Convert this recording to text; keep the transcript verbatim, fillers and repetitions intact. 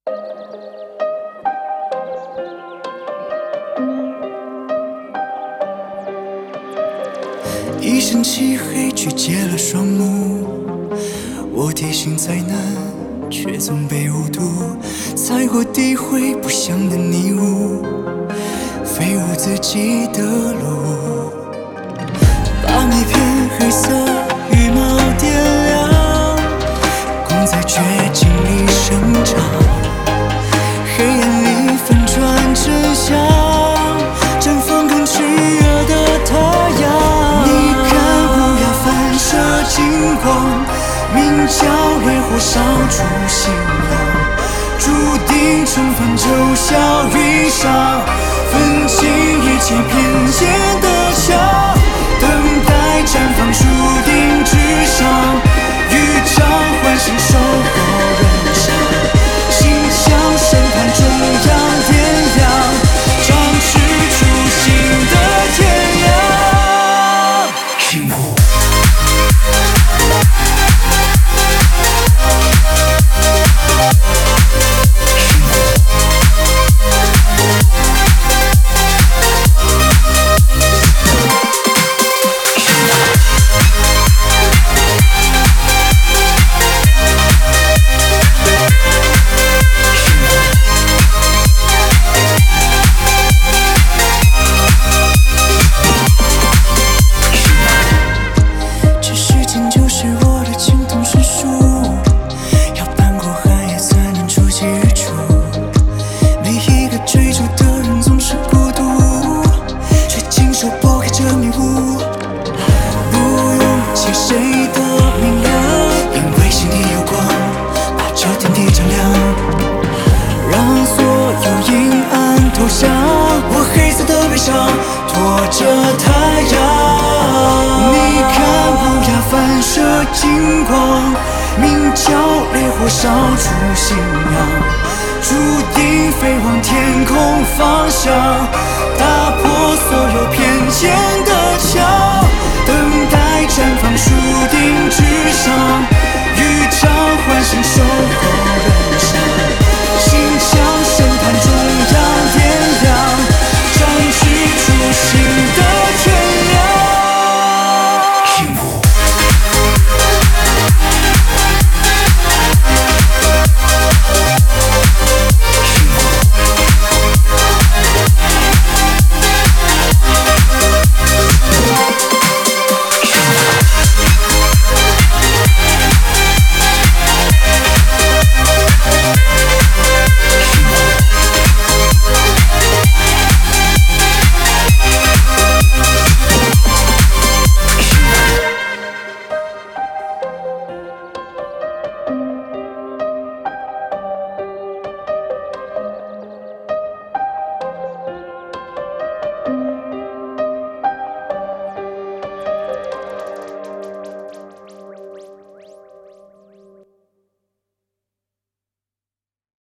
一身漆黑，却结了双目。我地形再难，却总被误读。踩过诋毁不祥的泥污，飞舞自己的路。把每片黑色羽毛点亮，功在绝境里生长。黑暗里翻转真相，绽放更炽热的太阳。金光，名叫烈火烧出信仰，注定重返九霄云上，分清一切偏见的墙，等待绽放注定之上，预兆唤醒守候人上，心向审判中央点亮，掌持出新的天阳。幸福我黑色的悲伤拖着太阳，你看乌鸦反射金光，名叫烈火烧出信仰，注定飞往天空方向，打破所有偏见的墙，等待绽放注定之上，预兆唤醒守候